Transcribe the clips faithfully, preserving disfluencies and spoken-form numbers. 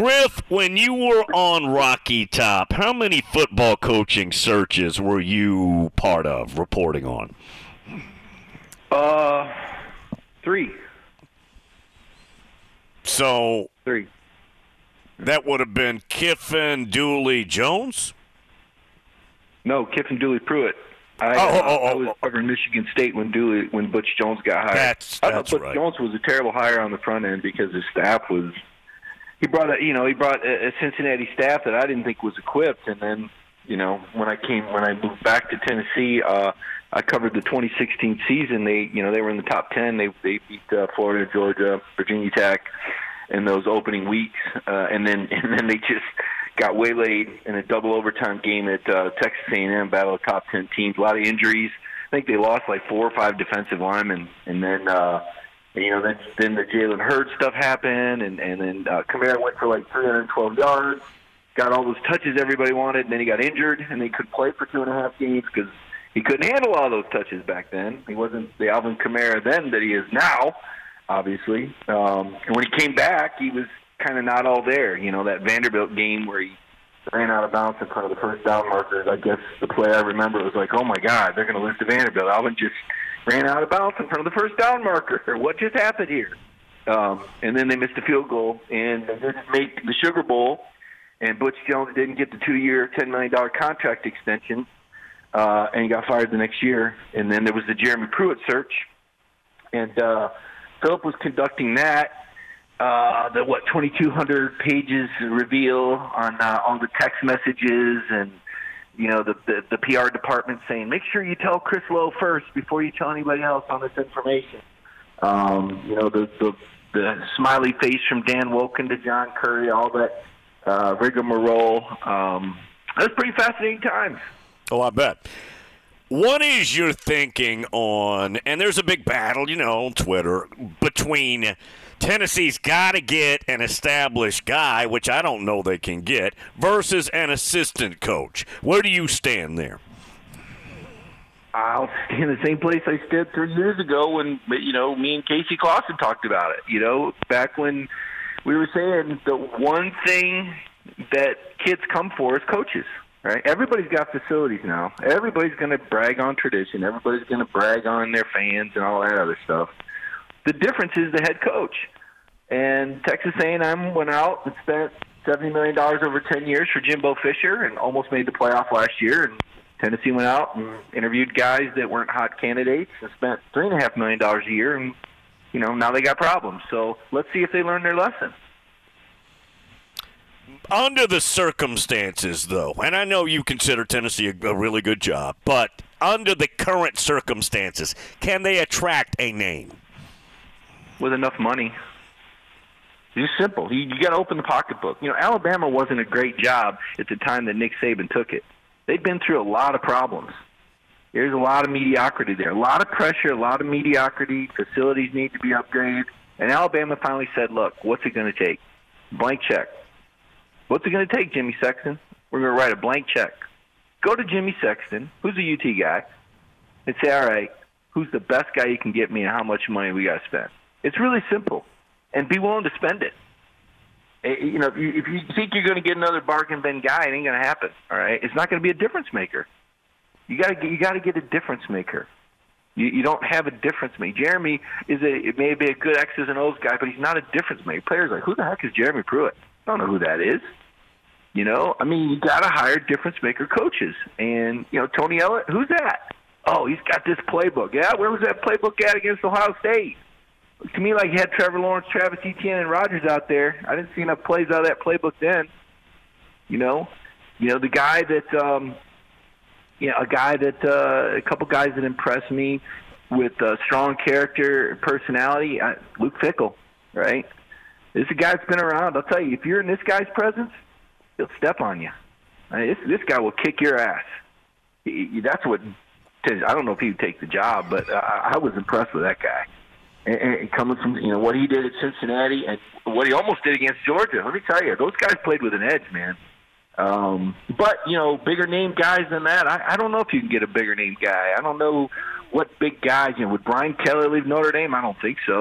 Griff, when you were on Rocky Top, how many football coaching searches were you part of, reporting on? Uh, three. So Three. That would have been Kiffin, Dooley, Jones? No, Kiffin, Dooley, Pruitt. I, Oh, oh, oh, I was oh. covering Michigan State when Dooley, when Butch Jones got hired. That's- I thought that's Butch right. Jones was a terrible hire on the front end because his staff was. He brought a, you know, he brought a, a Cincinnati staff that I didn't think was equipped, and then, you know, when I came, when I moved back to Tennessee, uh, I covered the twenty sixteen season. They, you know, they were in the top ten. They they beat uh, Florida, Georgia, Virginia Tech in those opening weeks, uh, and then and then they just got waylaid in a double overtime game at uh, Texas A and M, battle of top ten teams. A lot of injuries. I think they lost like four or five defensive linemen, and then uh, you know then then the Jalen Hurts stuff happened, and and then uh, Kamara went for like three hundred twelve yards, got all those touches everybody wanted, and then he got injured, and they could play for two and a half games because he couldn't handle all those touches back then. He wasn't the Alvin Kamara then that he is now, obviously. Um, and when he came back, he was kind of not all there. You know, that Vanderbilt game where he ran out of bounds in front of the first down marker. I guess the play I remember was like, oh, my God, they're going to lose to Vanderbilt. Alvin just ran out of bounds in front of the first down marker. What just happened here? Um, and then they missed a field goal, and they didn't make the Sugar Bowl, and Butch Jones didn't get the two-year, ten million dollars contract extension, uh, and he got fired the next year. And then there was the Jeremy Pruitt search, and uh, Philip was conducting that. Uh, the, what, twenty-two hundred pages reveal on uh, all the text messages and, you know, the, the, the P R department saying, make sure you tell Chris Lowe first before you tell anybody else on this information. Um, you know, the, the the smiley face from Dan Woken to John Curry, all that uh, rigmarole. Um, it was pretty fascinating times. Oh, I bet. What is your thinking on, and there's a big battle, you know, on Twitter, between Tennessee's got to get an established guy, which I don't know they can get, versus an assistant coach. Where do you stand there? I'll stay in the same place I stood three years ago when, you know, me and Casey Clausen talked about it. You know, back when we were saying the one thing that kids come for is coaches, right? Everybody's got facilities now. Everybody's going to brag on tradition. Everybody's going to brag on their fans and all that other stuff. The difference is the head coach. And Texas A and M went out and spent seventy million dollars over ten years for Jimbo Fisher and almost made the playoff last year. And Tennessee went out and interviewed guys that weren't hot candidates and spent three point five million dollars a year. And, you know, now they got problems. So let's see if they learn their lesson. Under the circumstances, though, and I know you consider Tennessee a, a really good job, but under the current circumstances, can they attract a name? With enough money. It's simple. You, you got to open the pocketbook. You know, Alabama wasn't a great job at the time that Nick Saban took it. They've been through a lot of problems. There's a lot of mediocrity there, a lot of pressure, a lot of mediocrity. Facilities need to be upgraded. And Alabama finally said, look, what's it going to take? Blank check. What's it going to take, Jimmy Sexton? We're going to write a blank check. Go to Jimmy Sexton, who's a U T guy, and say, all right, who's the best guy you can get me and how much money we got to spend? It's really simple. And be willing to spend it. You know, if you, if you think you're going to get another bargain bin guy, it ain't going to happen. All right, it's not going to be a difference maker. You got to you got to get a difference maker. You, you don't have a difference maker. Jeremy is a it may be a good X's and O's guy, but he's not a difference maker. Players are like, who the heck is Jeremy Pruitt? I don't know who that is. You know, I mean, you got to hire difference maker coaches. And you know, Tony Ellett, who's that? Oh, he's got this playbook. Yeah, where was that playbook at against Ohio State? To me, like, you had Trevor Lawrence, Travis Etienne, and Rodgers out there. I didn't see enough plays out of that playbook then. You know, you know the guy that, um, you know, a guy that, uh, a couple guys that impressed me with uh, strong character, personality. Uh, Luke Fickell, right? This is a guy that's been around. I'll tell you, if you're in this guy's presence, he'll step on you. I mean, this this guy will kick your ass. He, he, that's what. I don't know if he would take the job, but I, I was impressed with that guy. And, and coming from, you know, what he did at Cincinnati and what he almost did against Georgia. Let me tell you, those guys played with an edge, man. Um, but, you know, bigger name guys than that, I, I don't know if you can get a bigger name guy. I don't know what big guys, you know, would Brian Kelly leave Notre Dame? I don't think so.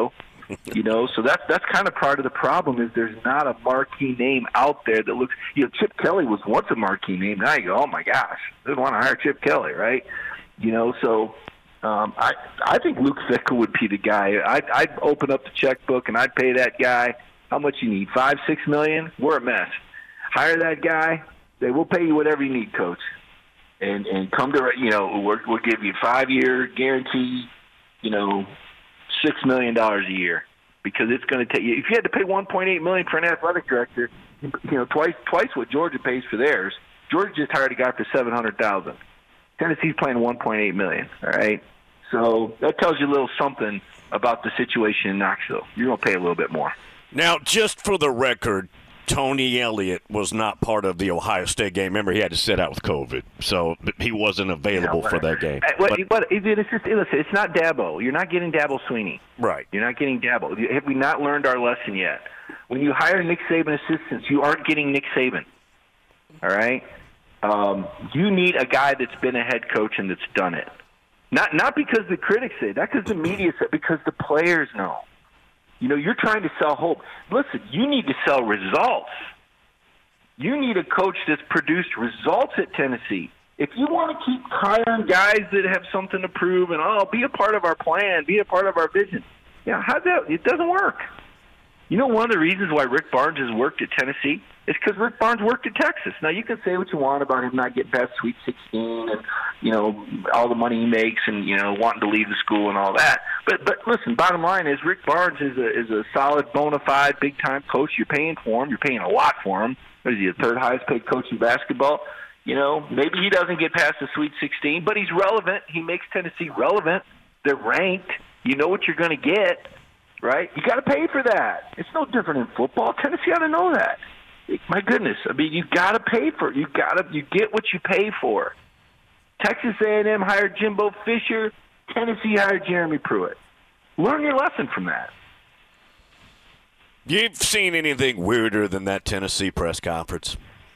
You know, so that's that's kind of part of the problem is there's not a marquee name out there that looks. You know, Chip Kelly was once a marquee name. Now you go, oh my gosh, they want to hire Chip Kelly, right? You know, so um, I I think Luke Fickell would be the guy. I'd, I'd open up the checkbook and I'd pay that guy. How much you need? Five, six million? We're a mess. Hire that guy. They will pay you whatever you need, coach. And and come to you know we'll, we'll give you five year guarantee. You know, six million dollars a year because it's going to take you. If you had to pay one point eight million dollars for an athletic director, you know twice twice what Georgia pays for theirs. Georgia just hired a guy for seven hundred thousand. Tennessee's playing one point eight million dollars. All right, so that tells you a little something about the situation in Knoxville. You're going to pay a little bit more. Now, just for the record, Tony Elliott was not part of the Ohio State game. Remember, he had to sit out with COVID, so he wasn't available yeah, for that game. What, but, but it's just listen, it's not Dabo. You're not getting Dabo Sweeney. Right. You're not getting Dabo. Have we not learned our lesson yet? When you hire Nick Saban assistants, you aren't getting Nick Saban. All right? Um, you need a guy that's been a head coach and that's done it. Not not because the critics say, not because the media say, because the players know. You know, you're trying to sell hope. Listen, you need to sell results. You need a coach that's produced results at Tennessee. If you want to keep hiring guys that have something to prove and, oh, be a part of our plan, be a part of our vision, yeah, how's that? It doesn't work. You know, one of the reasons why Rick Barnes has worked at Tennessee is because Rick Barnes worked at Texas. Now, you can say what you want about him not getting past Sweet sixteen and, you know, all the money he makes and, you know, wanting to leave the school and all that. But, but listen, bottom line is Rick Barnes is a, is a solid, bona fide, big-time coach. You're paying for him. You're paying a lot for him. What is he, the third highest-paid coach in basketball? You know, maybe he doesn't get past the Sweet sixteen, but he's relevant. He makes Tennessee relevant. They're ranked. You know what you're going to get. Right? You got to pay for that. It's no different in football. Tennessee ought to know that. My goodness. I mean, you got to pay for it. You got to you get what you pay for. Texas A and M hired Jimbo Fisher. Tennessee hired Jeremy Pruitt. Learn your lesson from that. You've seen anything weirder than that Tennessee press conference?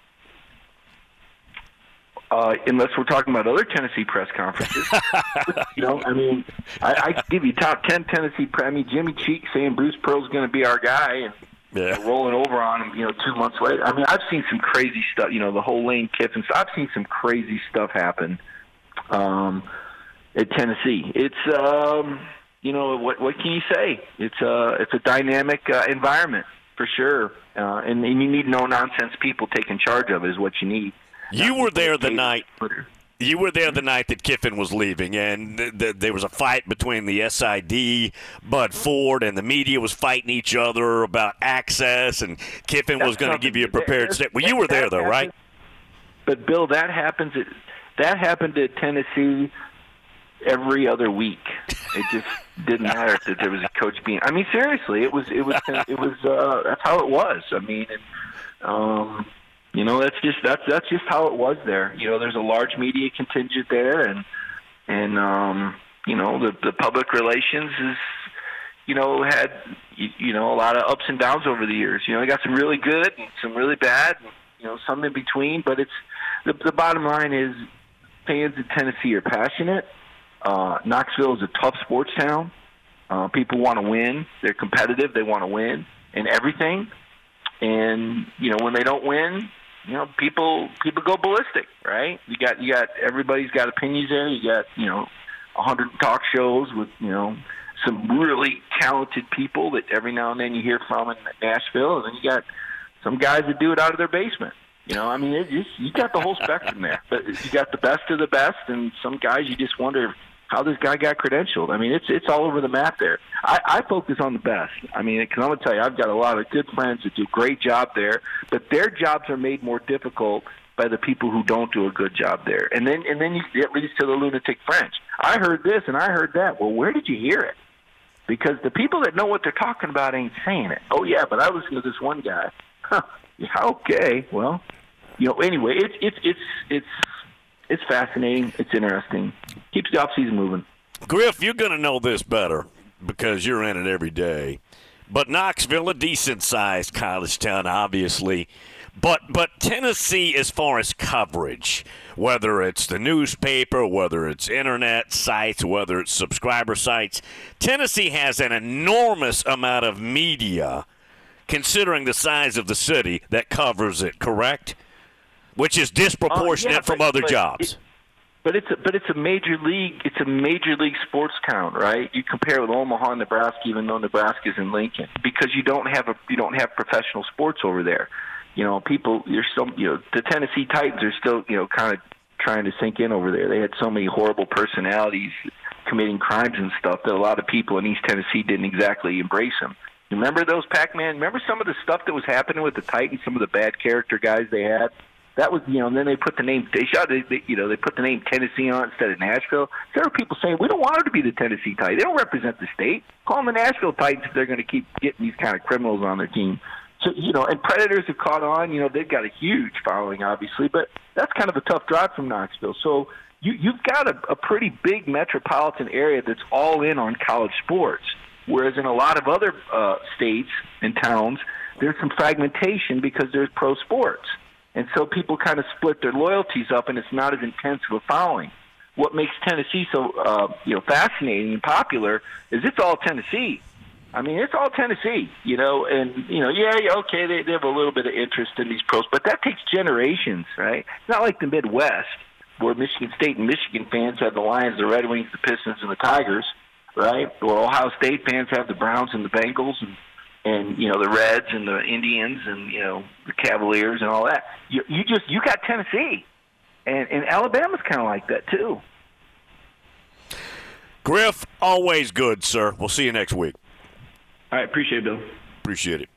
Uh, unless we're talking about other Tennessee press conferences. You know, I mean, I, I give you top ten Tennessee press. I mean, Jimmy Cheek saying Bruce Pearl's going to be our guy and yeah. rolling over on him, you know, two months later. I mean, I've seen some crazy stuff, you know, the whole Lane Kiffin stuff. I've seen some crazy stuff happen um, at Tennessee. It's, um, you know, what what can you say? It's a, it's a dynamic uh, environment for sure. Uh, and, and you need no-nonsense people taking charge of it is what you need. You were there the night. You were there the night that Kiffin was leaving, and th- th- there was a fight between the S I D, Bud Ford, and the media was fighting each other about access, and Kiffin was going to give you a prepared statement. Well, you were there, though, right? But Bill, that happens. At, that happened at Tennessee every other week. It just didn't matter that there was a coach being. I mean, seriously, it was. It was. It was. Uh, that's how it was. I mean. And, um, You know, that's just that's that's just how it was there. You know, there's a large media contingent there, and and um, you know the the public relations is, you know, had you, you know a lot of ups and downs over the years. You know, they got some really good and some really bad, and, you know, some in between. But it's the the bottom line is fans in Tennessee are passionate. Uh, Knoxville is a tough sports town. Uh, people want to win. They're competitive. They want to win in everything. And you know, when they don't win, you know, people people go ballistic, right? You got you got everybody's got opinions there. You got, you know, a hundred talk shows with, you know, some really talented people that every now and then you hear from in Nashville, and then you got some guys that do it out of their basement. You know, I mean, it just, you got the whole spectrum there. But you got the best of the best, and some guys you just wonder how this guy got credentialed. I mean, it's it's all over the map there. I, I focus on the best. I mean, because I'm going to tell you, I've got a lot of good friends that do a great job there, but their jobs are made more difficult by the people who don't do a good job there. And then and then you, it leads to the lunatic French. I heard this and I heard that. Well, where did you hear it? Because the people that know what they're talking about ain't saying it. Oh, yeah, but I listened to this one guy. Huh. Yeah, okay, well, you know, anyway, it's it's it's it's it's fascinating. It's interesting. Keeps the offseason moving. Griff, you're going to know this better because you're in it every day. but Knoxville, a decent-sized college town, obviously. But but Tennessee, as far as coverage, whether it's the newspaper, whether it's internet sites, whether it's subscriber sites, Tennessee has an enormous amount of media, considering the size of the city, that covers it, correct? Which is disproportionate uh, yeah, from but, other but jobs. It, but it's a, but it's a major league. It's a major league sports town, right? You compare with Omaha, Nebraska, even though Nebraska's in Lincoln, because you don't have a you don't have professional sports over there. You know, people, you're still, you know, the Tennessee Titans are still, you know, kind of trying to sink in over there. They had so many horrible personalities committing crimes and stuff that a lot of people in East Tennessee didn't exactly embrace them. Remember those Pac-Man? Remember some of the stuff that was happening with the Titans? Some of the bad character guys they had. That was, you know, and then they put the name, they shot, they, they, you know, they put the name Tennessee on it instead of Nashville. There were people saying, we don't want them to be the Tennessee Titans. They don't represent the state. Call them the Nashville Titans if they're going to keep getting these kind of criminals on their team. So, you know, and Predators have caught on. You know, they've got a huge following, obviously, but that's kind of a tough drive from Knoxville. So you, you've got a, a pretty big metropolitan area that's all in on college sports, whereas in a lot of other uh, states and towns, there's some fragmentation because there's pro sports. And so people kind of split their loyalties up, and it's not as intense of a following. What makes Tennessee so uh, you know fascinating and popular is it's all Tennessee. I mean, it's all Tennessee, you know, and, you know, yeah, yeah, okay, they, they have a little bit of interest in these pros, but that takes generations, right? It's not like the Midwest where Michigan State and Michigan fans have the Lions, the Red Wings, the Pistons, and the Tigers, right? Or Ohio State fans have the Browns and the Bengals and, and you know, the Reds and the Indians and, you know, the Cavaliers and all that. You, you just, you got Tennessee. And, and Alabama's kind of like that, too. Griff, always good, sir. We'll see you next week. All right, appreciate it, Bill. Appreciate it.